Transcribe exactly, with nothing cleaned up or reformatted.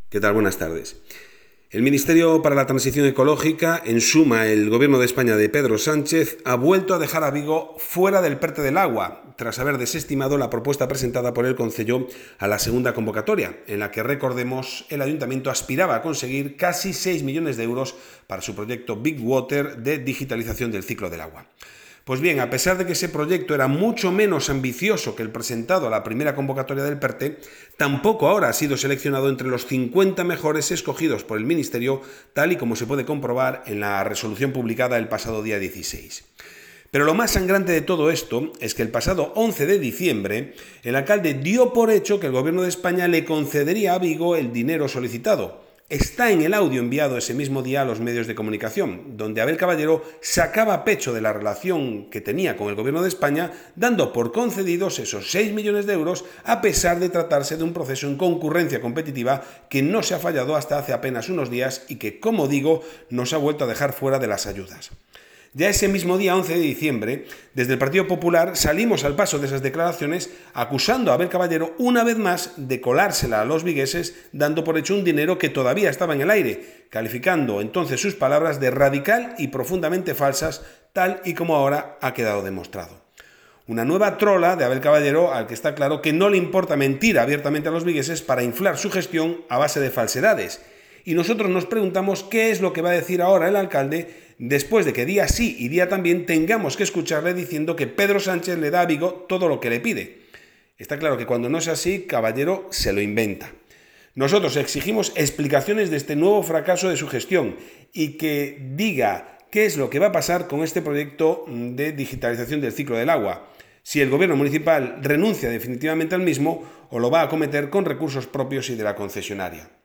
¿Qué tal? Buenas tardes. El Ministerio para la Transición Ecológica, en suma el Gobierno de España de Pedro Sánchez, ha vuelto a dejar a Vigo fuera del PERTE del agua, tras haber desestimado la propuesta presentada por el Concello a la segunda convocatoria, en la que, recordemos, el Ayuntamiento aspiraba a conseguir casi seis millones de euros para su proyecto Big Water de digitalización del ciclo del agua. Pues bien, a pesar de que ese proyecto era mucho menos ambicioso que el presentado a la primera convocatoria del PERTE, tampoco ahora ha sido seleccionado entre los cincuenta mejores escogidos por el Ministerio, tal y como se puede comprobar en la resolución publicada el pasado día dieciséis. Pero lo más sangrante de todo esto es que el pasado once de diciembre el alcalde dio por hecho que el Gobierno de España le concedería a Vigo el dinero solicitado. Está en el audio enviado ese mismo día a los medios de comunicación, donde Abel Caballero sacaba pecho de la relación que tenía con el Gobierno de España, dando por concedidos esos seis millones de euros, a pesar de tratarse de un proceso en concurrencia competitiva que no se ha fallado hasta hace apenas unos días y que, como digo, nos ha vuelto a dejar fuera de las ayudas. Ya ese mismo día, once de diciembre, desde el Partido Popular salimos al paso de esas declaraciones acusando a Abel Caballero una vez más de colársela a los vigueses, dando por hecho un dinero que todavía estaba en el aire, calificando entonces sus palabras de radical y profundamente falsas, tal y como ahora ha quedado demostrado. Una nueva trola de Abel Caballero al que está claro que no le importa mentir abiertamente a los vigueses para inflar su gestión a base de falsedades. Y nosotros nos preguntamos qué es lo que va a decir ahora el alcalde después de que día sí y día también tengamos que escucharle diciendo que Pedro Sánchez le da a Vigo todo lo que le pide. Está claro que cuando no es así, Caballero se lo inventa. Nosotros exigimos explicaciones de este nuevo fracaso de su gestión y que diga qué es lo que va a pasar con este proyecto de digitalización del ciclo del agua. Si el gobierno municipal renuncia definitivamente al mismo o lo va a acometer con recursos propios y de la concesionaria.